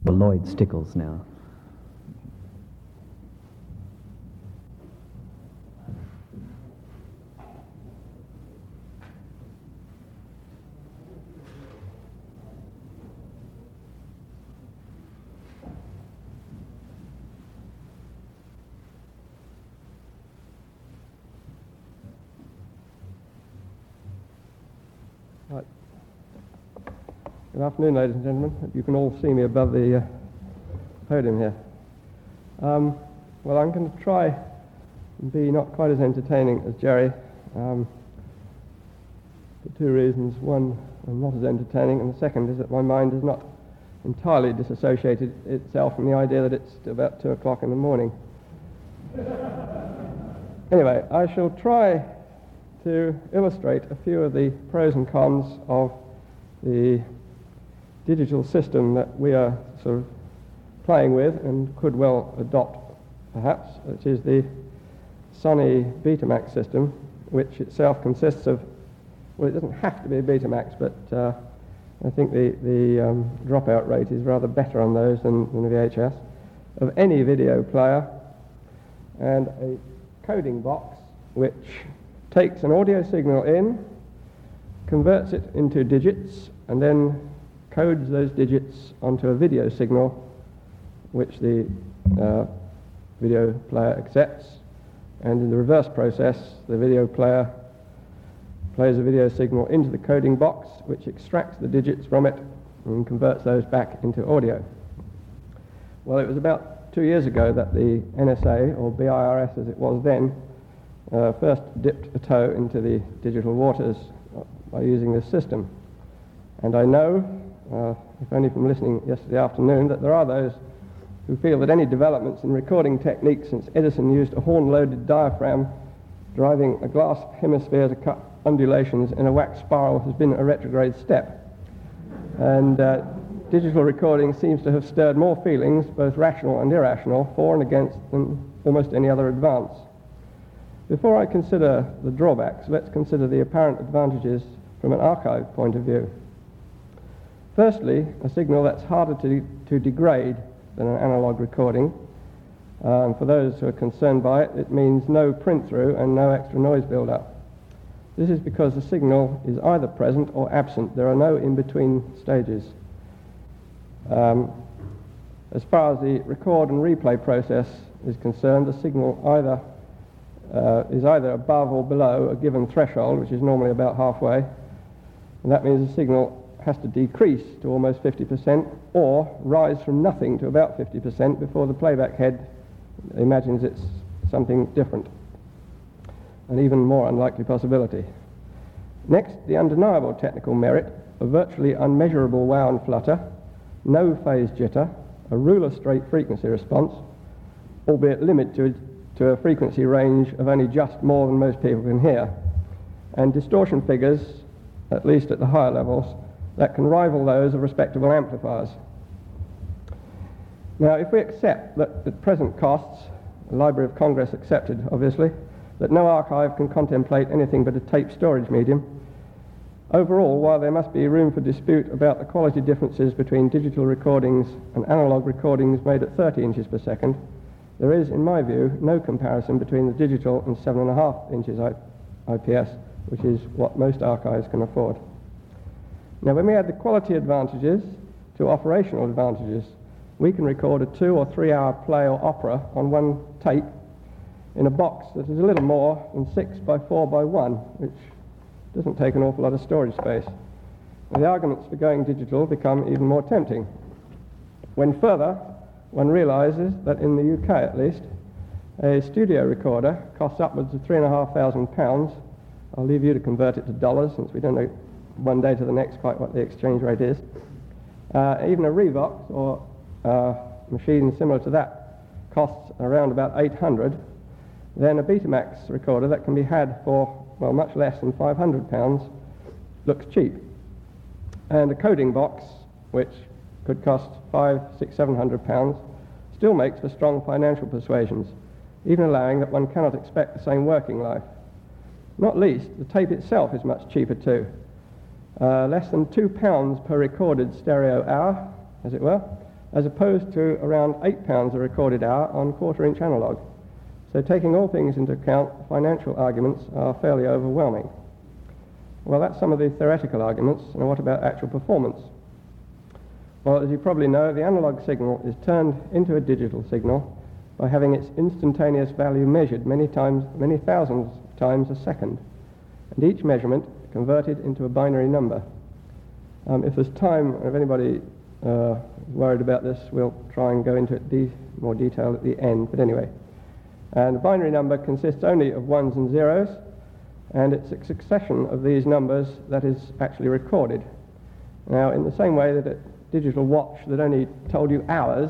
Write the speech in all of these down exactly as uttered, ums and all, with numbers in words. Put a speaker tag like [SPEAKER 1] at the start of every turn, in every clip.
[SPEAKER 1] Lloyd Stickles now.
[SPEAKER 2] Right. Good afternoon, ladies and gentlemen. You can all see me above the uh, podium here. Um, well, I'm going to try and be not quite as entertaining as Jerry um, for two reasons. One, I'm not as entertaining, and the second is that my mind has not entirely disassociated itself from the idea that it's about two o'clock in the morning. Anyway, I shall try to illustrate a few of the pros and cons of the digital system that we are sort of playing with and could well adopt, perhaps, which is the Sony Betamax system, which itself consists of, well, it doesn't have to be a Betamax, but uh, I think the, the um, dropout rate is rather better on those than, than a V H S, of any video player, and a coding box which takes an audio signal in, converts it into digits, and then codes those digits onto a video signal which the uh, video player accepts, and in the reverse process the video player plays a video signal into the coding box which extracts the digits from it and converts those back into audio. Well, it was about two years ago that the N S A, or B I R S as it was then, uh, first dipped a toe into the digital waters by using this system. And I know, uh, if only from listening yesterday afternoon, that there are those who feel that any developments in recording techniques since Edison used a horn-loaded diaphragm driving a glass hemisphere to cut undulations in a wax spiral has been a retrograde step. And uh, digital recording seems to have stirred more feelings, both rational and irrational, for and against than almost any other advance. Before I consider the drawbacks, let's consider the apparent advantages from an archive point of view. Firstly, a signal that's harder to, to degrade than an analog recording. Um, for those who are concerned by it, it means no print-through and no extra noise build-up. This is because the signal is either present or absent. There are no in-between stages. Um, as far as the record and replay process is concerned, the signal either uh, is either above or below a given threshold, which is normally about halfway, and that means the signal has to decrease to almost fifty percent or rise from nothing to about fifty percent before the playback head imagines it's something different, an even more unlikely possibility. Next, the undeniable technical merit of virtually unmeasurable wow and flutter, no phase jitter, a ruler-straight frequency response, albeit limited to, to a frequency range of only just more than most people can hear, and distortion figures, at least at the higher levels, that can rival those of respectable amplifiers. Now, if we accept that at present costs, the Library of Congress accepted, obviously, that no archive can contemplate anything but a tape storage medium, overall, while there must be room for dispute about the quality differences between digital recordings and analog recordings made at thirty inches per second, there is, in my view, no comparison between the digital and seven and a half inches I P S, which is what most archives can afford. Now, when we add the quality advantages to operational advantages, we can record a two or three hour play or opera on one tape in a box that is a little more than six by four by one, which doesn't take an awful lot of storage space. And the arguments for going digital become even more tempting. When further, one realizes that in the U K at least, a studio recorder costs upwards of three and a half thousand pounds. I'll leave you to convert it to dollars, since we don't know one day to the next quite what the exchange rate is. Uh, even a Revox or uh, machine similar to that costs around about eight hundred. Then a Betamax recorder that can be had for, well, much less than five hundred pounds looks cheap. And a coding box, which could cost five, six, seven hundred pounds, still makes for strong financial persuasions, even allowing that one cannot expect the same working life. Not least, the tape itself is much cheaper too. Uh, less than two pounds per recorded stereo hour, as it were, as opposed to around eight pounds a recorded hour on quarter-inch analog. So taking all things into account, financial arguments are fairly overwhelming. Well, that's some of the theoretical arguments. And what about actual performance? Well, as you probably know, the analog signal is turned into a digital signal by having its instantaneous value measured many times, many thousands of times a second, and each measurement converted into a binary number. Um, if there's time, or if anybody uh, is worried about this, we'll try and go into it de- more detail at the end. But anyway, and a binary number consists only of ones and zeros, and it's a succession of these numbers that is actually recorded. Now, in the same way that a digital watch that only told you hours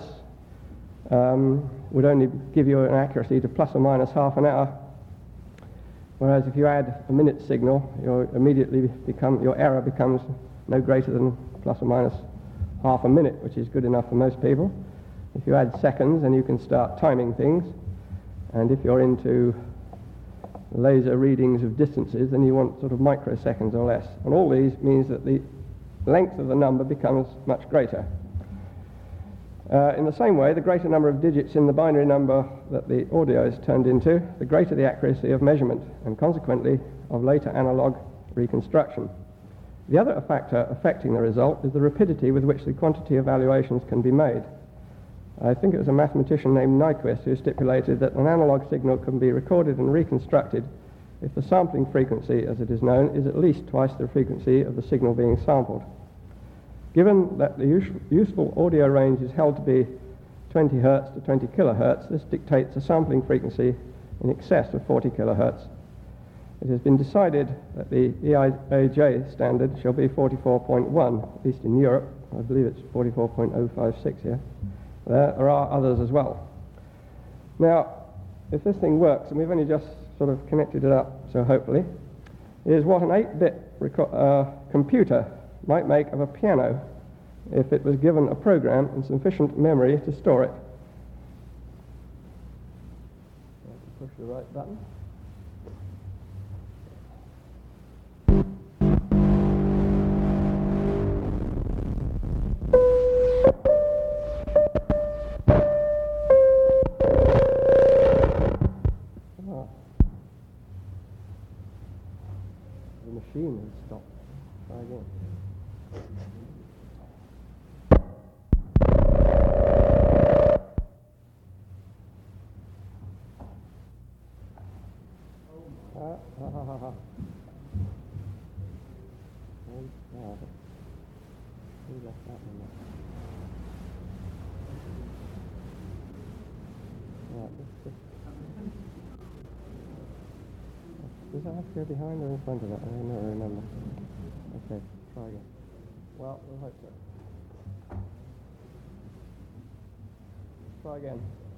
[SPEAKER 2] um, would only give you an accuracy to plus or minus half an hour, whereas if you add a minute signal, you immediately become your error becomes no greater than plus or minus half a minute, which is good enough for most people. If you add seconds, then you can start timing things, and if you're into laser readings of distances, then you want sort of microseconds or less. And all these means that the length of the number becomes much greater. Uh, in the same way, the greater number of digits in the binary number that the audio is turned into, the greater the accuracy of measurement, and consequently of later analog reconstruction. The other factor affecting the result is the rapidity with which the quantity evaluations can be made. I think it was a mathematician named Nyquist who stipulated that an analog signal can be recorded and reconstructed if the sampling frequency, as it is known, is at least twice the frequency of the signal being sampled. Given that the us- useful audio range is held to be twenty hertz to twenty kilohertz, this dictates a sampling frequency in excess of forty kilohertz. It has been decided that the E I A J standard shall be forty-four point one, at least in Europe. I believe it's forty-four point oh five six here. There are others as well. Now, if this thing works, and we've only just sort of connected it up, so hopefully, is what an eight-bit reco- uh, computer might make of a piano if it was given a program and sufficient memory to store it. Push the right button. The machine has stopped. Try again. Ah, ah, ah, ah, ah. And, ah, who left that one there? Right, let's just... Does that have to go behind or in front of it? I don't know, remember. Okay, try again. Well, we'll hope so. Try again.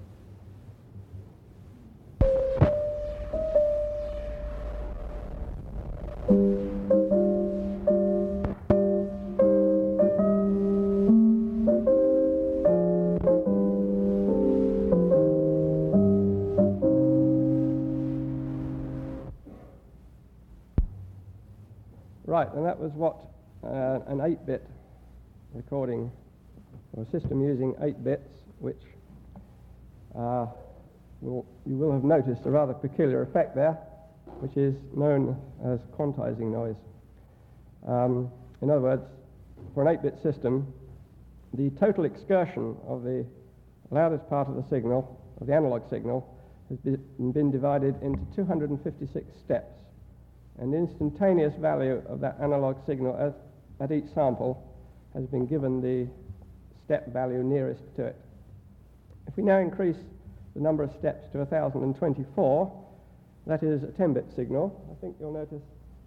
[SPEAKER 2] Right, and that was what uh, an eight-bit recording, or a system using eight bits, which uh, will, you will have noticed a rather peculiar effect there, which is known as quantizing noise. Um, in other words, for an eight-bit system, the total excursion of the loudest part of the signal, of the analog signal, has been, been divided into two hundred fifty-six steps. And the instantaneous value of that analog signal as, at each sample has been given the step value nearest to it. If we now increase the number of steps to one thousand twenty-four, that is a ten-bit signal. I think you'll notice,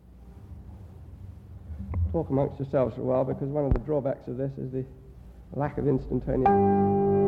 [SPEAKER 2] talk amongst yourselves for a while, because one of the drawbacks of this is the lack of instantaneous.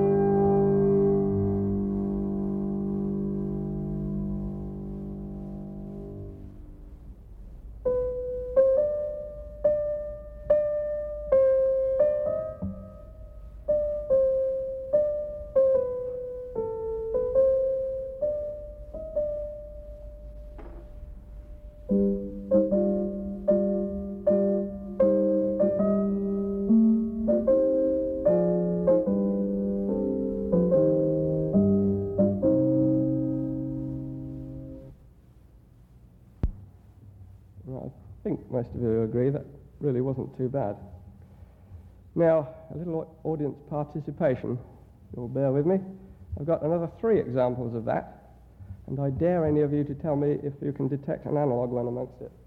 [SPEAKER 2] most of you agree that really wasn't too bad. Now, a little audience participation. You'll bear with me. I've got another three examples of that, and I dare any of you to tell me if you can detect an analog one amongst it.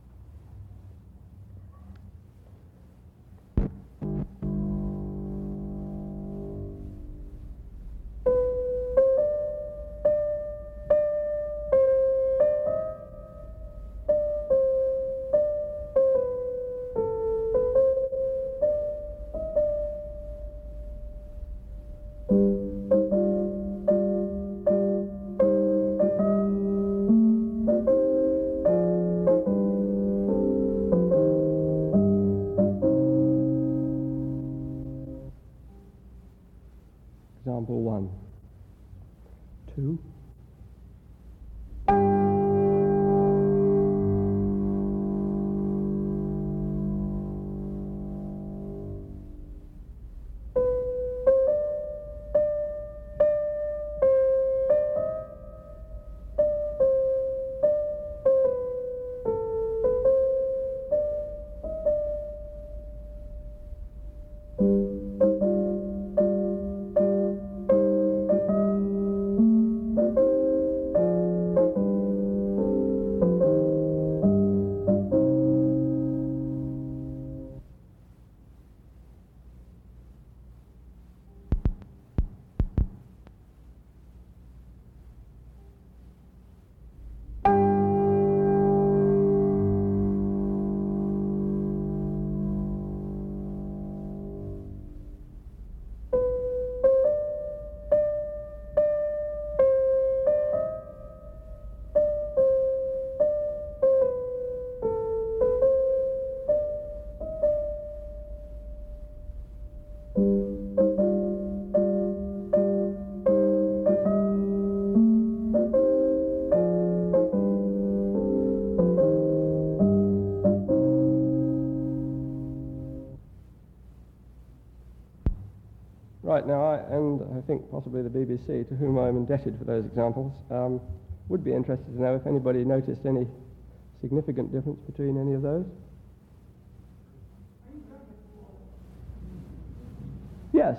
[SPEAKER 2] Example one, two. Right, now I, and I think possibly the B B C, to whom I'm indebted for those examples, um, would be interested to know if anybody noticed any significant difference between any of those. Yes.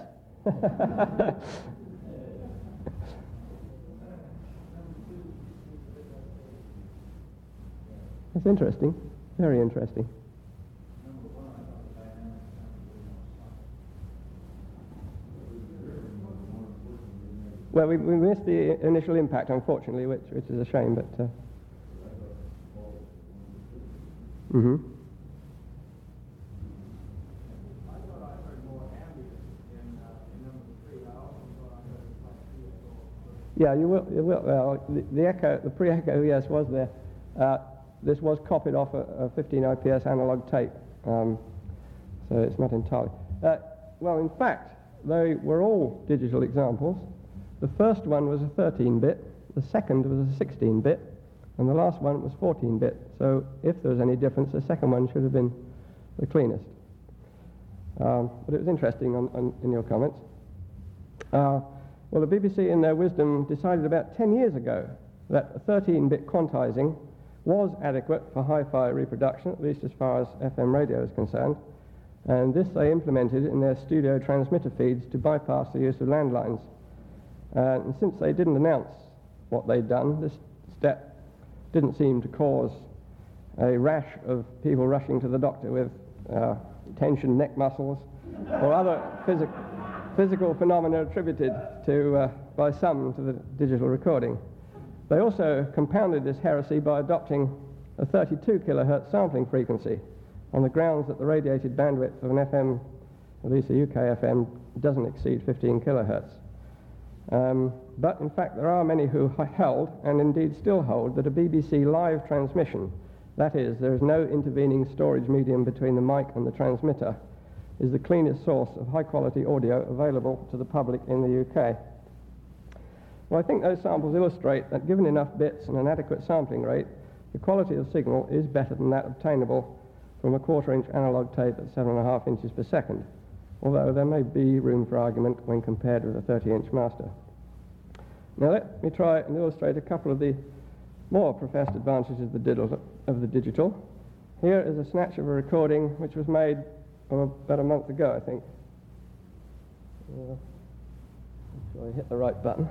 [SPEAKER 2] That's interesting, very interesting. Well, we, we missed the initial impact, unfortunately, which, which is a shame, but... Uh, mm-hmm.
[SPEAKER 1] I thought I heard more ambient in, uh, in number three. I also thought I heard like three echo.
[SPEAKER 2] Yeah, you will. You will. Well, the, the echo, the pre-echo, yes, was there. Uh, this was copied off a, a fifteen I P S analog tape, um, so it's not entirely. Uh, well, in fact, they were all digital examples. The first one was a thirteen bit, the second was a sixteen bit, and the last one was fourteen bit. So if there was any difference, the second one should have been the cleanest. Um, but it was interesting on, on, in your comments. Uh, well, the B B C in their wisdom decided about ten years ago that thirteen bit quantizing was adequate for hi-fi reproduction, at least as far as F M radio is concerned. And this they implemented in their studio transmitter feeds to bypass the use of landlines. Uh, and since they didn't announce what they'd done, this step didn't seem to cause a rash of people rushing to the doctor with uh, tensioned neck muscles or other phys- physical phenomena attributed to, uh, by some to the digital recording. They also compounded this heresy by adopting a thirty-two kilohertz sampling frequency on the grounds that the radiated bandwidth of an F M, at least a U K F M, doesn't exceed fifteen kilohertz. Um, but in fact there are many who held, and indeed still hold, that a B B C live transmission, that is, there is no intervening storage medium between the mic and the transmitter, is the cleanest source of high quality audio available to the public in the U K. Well, I think those samples illustrate that given enough bits and an adequate sampling rate, the quality of the signal is better than that obtainable from a quarter inch analog tape at seven and a half inches per second, although there may be room for argument when compared with a thirty inch master. Now let me try and illustrate a couple of the more professed advantages of the digital. Of the digital. Here is a snatch of a recording which was made oh, about a month ago, I think. Uh, make sure I hit the right button.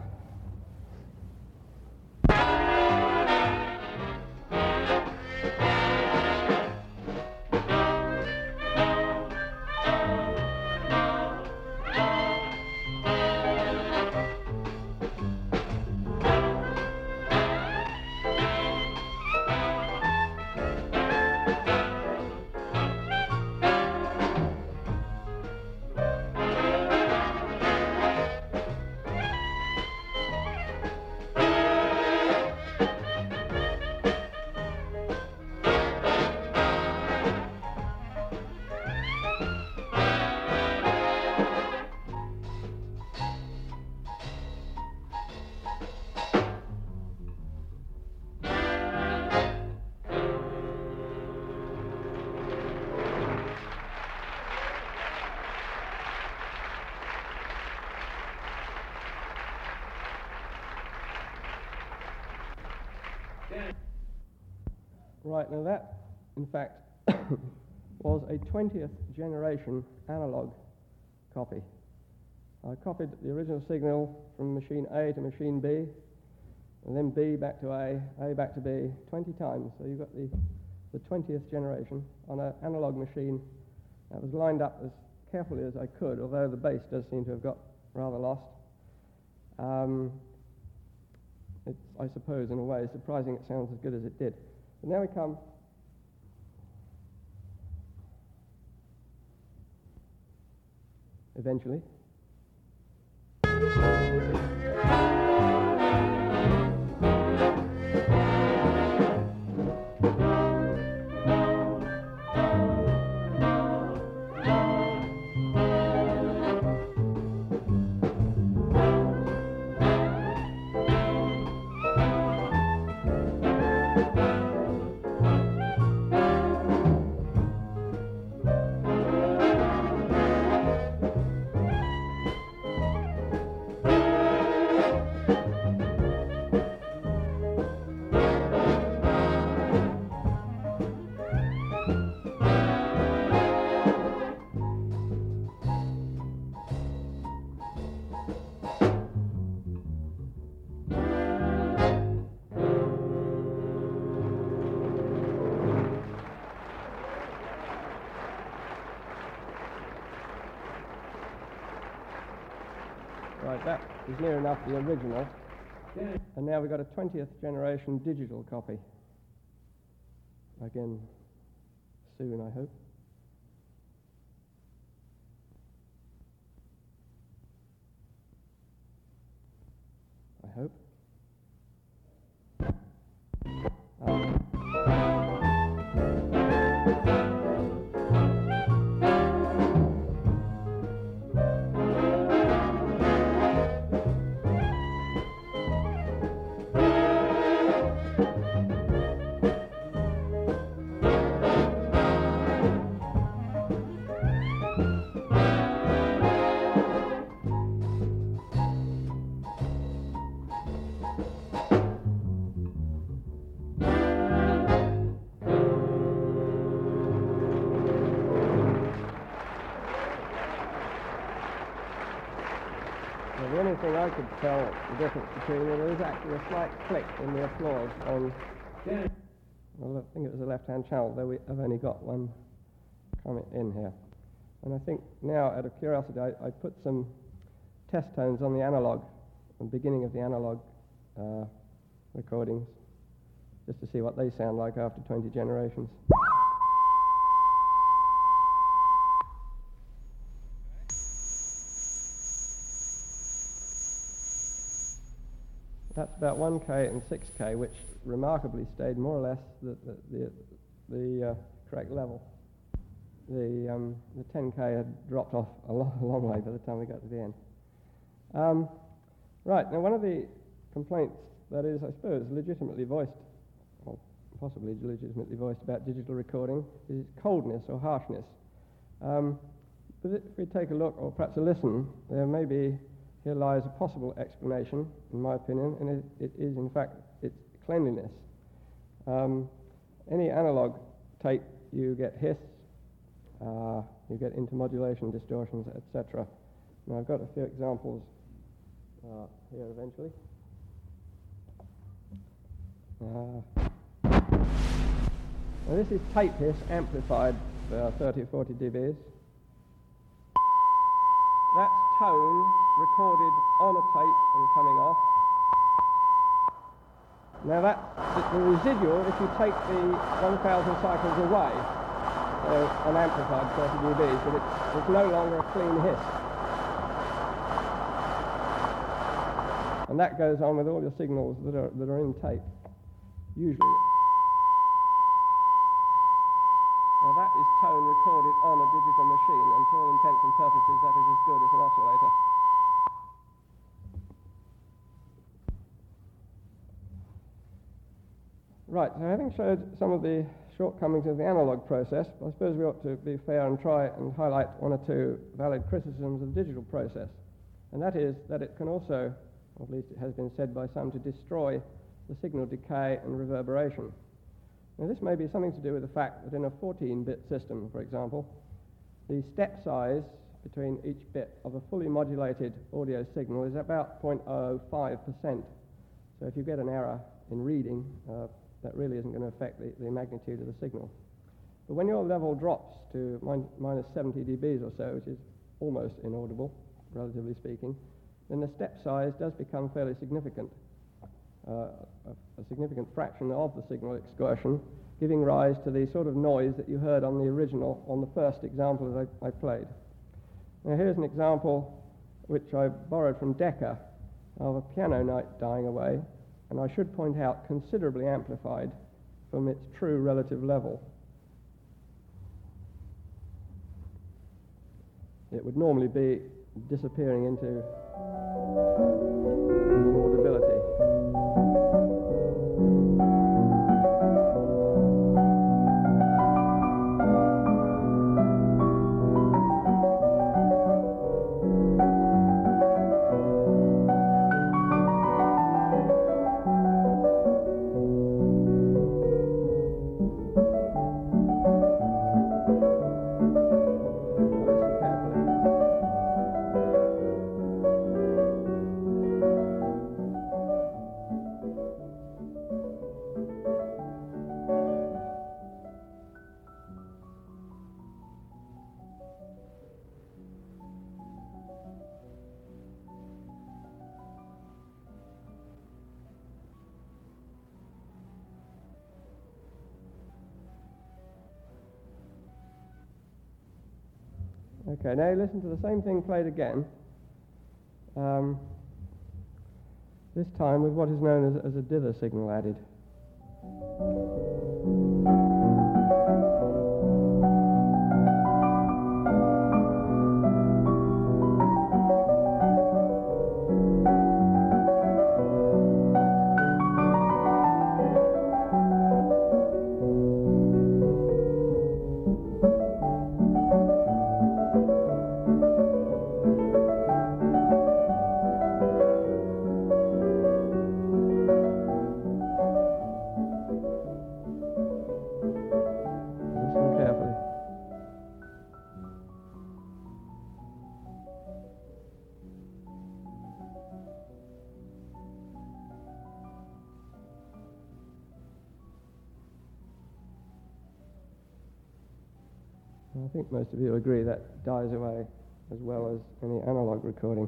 [SPEAKER 2] Right, now that, in fact, was a twentieth generation analog copy. I copied the original signal from machine A to machine B, and then B back to A, A back to B, twenty times. So you've got the, the twentieth generation on an analog machine that was lined up as carefully as I could, although the bass does seem to have got rather lost. Um, it's, I suppose, in a way, surprising it sounds as good as it did. But now we come eventually. Right, that is near enough the original. And now we've got a twentieth generation digital copy. Again, soon, I hope. I hope. Um, The only thing I could tell the difference between them is actually a slight click in the applause on, well, I think it was the left-hand channel, though we have only got one comment in here. And I think now, out of curiosity, I, I put some test tones on the analog, the beginning of the analog uh, recordings, just to see what they sound like after twenty generations. That's about one K and six K, which remarkably stayed more or less the, the, the, the uh, correct level. The, um, the ten K had dropped off a long, a long way by the time we got to the end. Um, right, now one of the complaints that is, I suppose, legitimately voiced, or possibly legitimately voiced about digital recording is coldness or harshness. Um, but if we take a look, or perhaps a listen, there may be here lies a possible explanation, in my opinion, and it, it is, in fact, its cleanliness. Um, any analog tape you get hiss, uh, you get intermodulation, distortions, et cetera. Now I've got a few examples uh, here eventually. Uh, now this is tape hiss amplified for thirty or forty decibels. That's tone recorded on a tape and coming off. Now that's the, the residual if you take the one thousand cycles away, so an amplified thirty decibels, but it's, it's no longer a clean hiss. And that goes on with all your signals that are, that are in tape, usually. Now that is tone recorded on a digital machine, and to all intents and purposes that is as good as an oscillator. Right, so having showed some of the shortcomings of the analog process, I suppose we ought to be fair and try and highlight one or two valid criticisms of the digital process. And that is that it can also, or at least it has been said by some, to destroy the signal decay and reverberation. Now this may be something to do with the fact that in a fourteen bit system, for example, the step size between each bit of a fully modulated audio signal is about zero point zero zero five percent. So if you get an error in reading, uh, that really isn't going to affect the, the magnitude of the signal. But when your level drops to min minus seventy decibels or so, which is almost inaudible, relatively speaking, then the step size does become fairly significant. Uh, a, a significant fraction of the signal excursion, giving rise to the sort of noise that you heard on the original, on the first example that I, I played. Now here's an example which I borrowed from Decca of a piano note dying away, and I should point out considerably amplified from its true relative level. It would normally be disappearing into inaudibility. Okay, now listen to the same thing played again, um, this time with what is known as, as a dither signal added. I think most of you agree that dies away as well as any analog recording.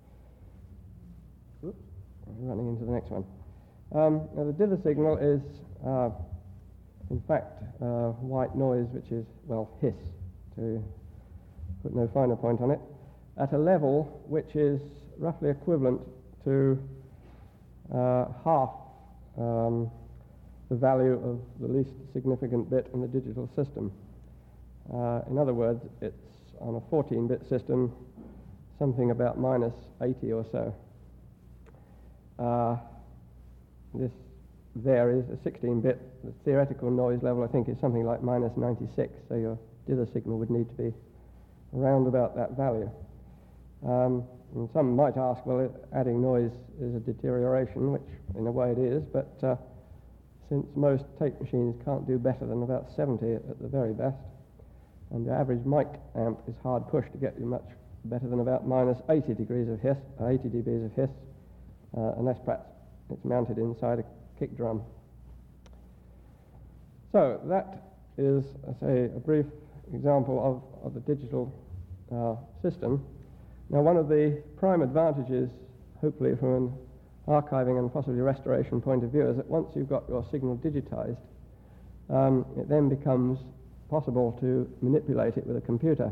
[SPEAKER 2] Oops, I'm running into the next one. Um, now the dither signal is, uh, in fact, uh, white noise, which is, well, hiss, to put no finer point on it, at a level which is roughly equivalent to uh, half um, the value of the least significant bit in the digital system. Uh, in other words, it's on a fourteen bit system, something about minus eighty or so. Uh, this varies. A sixteen bit, the theoretical noise level, I think, is something like minus ninety-six, so your dither signal would need to be around about that value. Um, and some might ask, well, it, adding noise is a deterioration, which in a way it is, but uh, since most tape machines can't do better than about seventy at, at the very best, and the average mic amp is hard pushed to get you much better than about minus eighty degrees of hiss, uh, eighty dBs of hiss, uh, unless perhaps it's mounted inside a kick drum. So that is, I say, a brief example of, of the digital uh, system. Now, one of the prime advantages, hopefully from an archiving and possibly restoration point of view, is that once you've got your signal digitized, um, it then becomes possible to manipulate it with a computer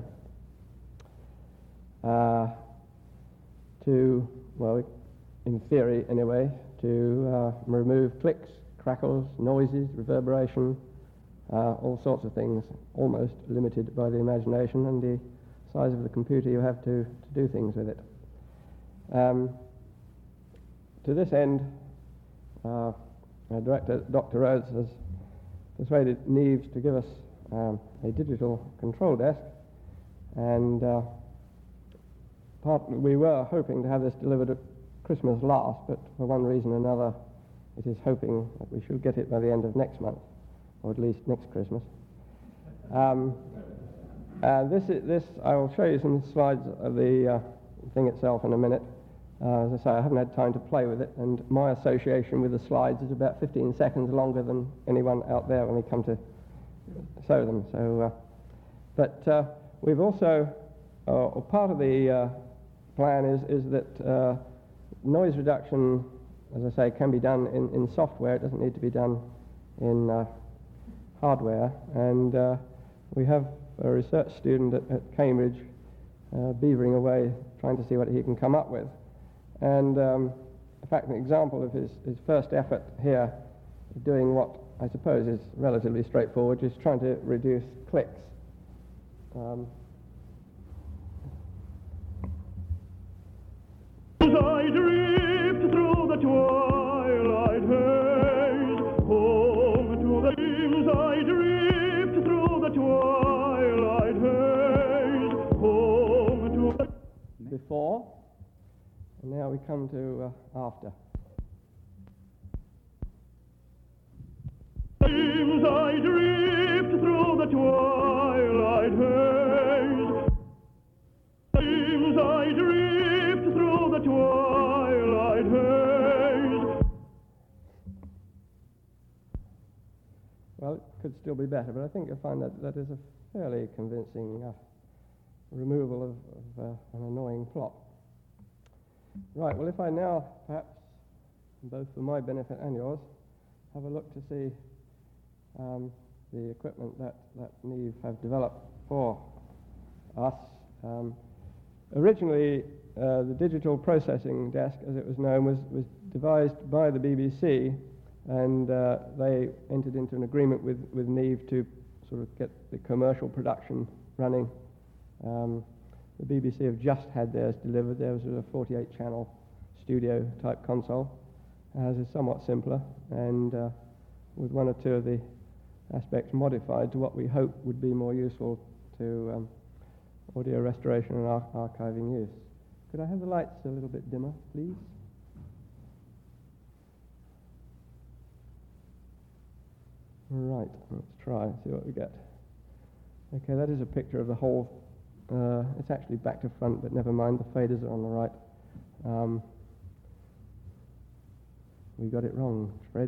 [SPEAKER 2] uh, to, well, in theory anyway, to uh, remove clicks, crackles, noises, reverberation, uh, all sorts of things, almost limited by the imagination and the size of the computer you have to, to do things with it. Um, to this end, uh, our director, Doctor Rhodes, has persuaded Neves to give us um, a digital control desk, and uh, part, we were hoping to have this delivered at Christmas last, but for one reason or another it is hoping that we should get it by the end of next month, or at least next Christmas. Um, uh, this, is, this, I will show you some slides of the uh, thing itself in a minute. Uh, as I say, I haven't had time to play with it, and my association with the slides is about fifteen seconds longer than anyone out there when we come to show them. So, uh, but uh, we've also, uh, or part of the uh, plan is, is that uh, noise reduction, as I say, can be done in, in software. It doesn't need to be done in uh, hardware. And uh, we have a research student at, at Cambridge uh, beavering away trying to see what he can come up with. And um, in fact, an example of his, his first effort here is doing what I suppose is relatively straightforward, just trying to reduce clicks. Um,
[SPEAKER 3] As I drift through the twilight haze, home to the dreams I drift through the twilight haze, home to the...
[SPEAKER 2] Before, and now we come to uh, after.
[SPEAKER 3] Dreams I drift through the twilight haze, dreams I drift through the twilight haze.
[SPEAKER 2] Well, it could still be better, but I think you'll find that that is a fairly convincing uh, removal of, of uh, an annoying plot. Right, well, if I now, perhaps, both for my benefit and yours, have a look to see um, the equipment that, that Neve have developed for us. Um, originally, uh, the digital processing desk, as it was known, was, was devised by the B B C, and uh, they entered into an agreement with, with Neve to sort of get the commercial production running. Um, The B B C have just had theirs delivered. Theirs was a forty-eight channel studio type console. Ours is somewhat simpler, and uh, with one or two of the aspects modified to what we hope would be more useful to um, audio restoration and ar archiving use. Could I have the lights a little bit dimmer, please? Right, let's try and see what we get. Okay, that is a picture of the whole. Uh, it's actually back to front, but never mind, the faders are on the right. Um, we got it wrong, Fred.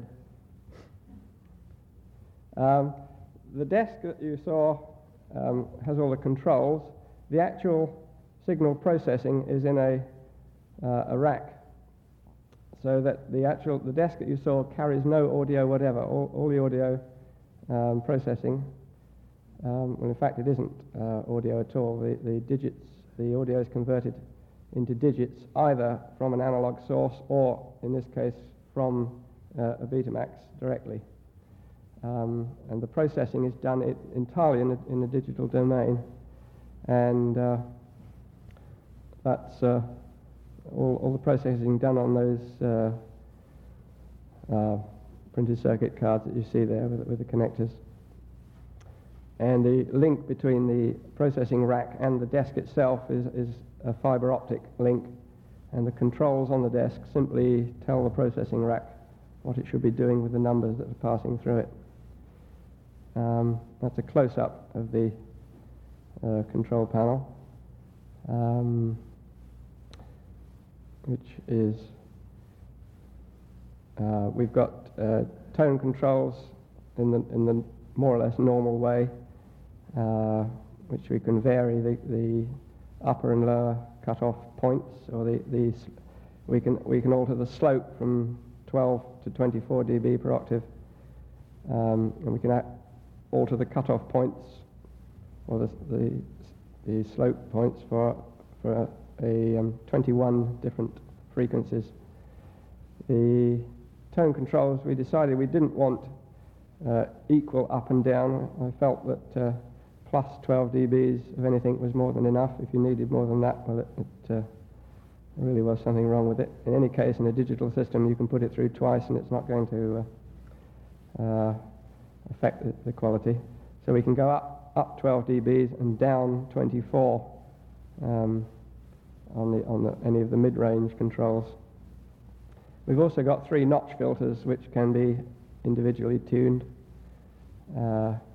[SPEAKER 2] Um, the desk that you saw um, has all the controls. The actual signal processing is in a, uh, a rack, so that the actual the desk that you saw carries no audio whatever. All, all the audio um, processing. Um, well, in fact, it isn't uh, audio at all. The, the digits, the audio is converted into digits either from an analog source or, in this case, from uh, a Betamax directly. Um, and the processing is done it entirely in the, in the digital domain. And uh, that's uh, all, all the processing done on those uh, uh, printed circuit cards that you see there with, with the connectors. And the link between the processing rack and the desk itself is, is a fiber optic link, and the controls on the desk simply tell the processing rack what it should be doing with the numbers that are passing through it. Um, that's a close-up of the uh, control panel, um, which is, uh, we've got uh, tone controls in the, in the more or less normal way, uh, which we can vary the, the upper and lower cutoff points, or the, the we can we can alter the slope from twelve to twenty-four dB per octave, um, and we can act, alter the cutoff points, or the the, the slope points for for a, a um, twenty-one different frequencies. The tone controls, we decided we didn't want uh, equal up and down. I felt that uh, plus twelve dBs of anything was more than enough. If you needed more than that, well, it, it uh, there really was something wrong with it. In any case, in a digital system, you can put it through twice and it's not going to uh, uh, affect the, the quality. So we can go up, up twelve dBs and down twenty-four um, on, the, on the, any of the mid-range controls. We've also got three notch filters which can be individually tuned. Uh,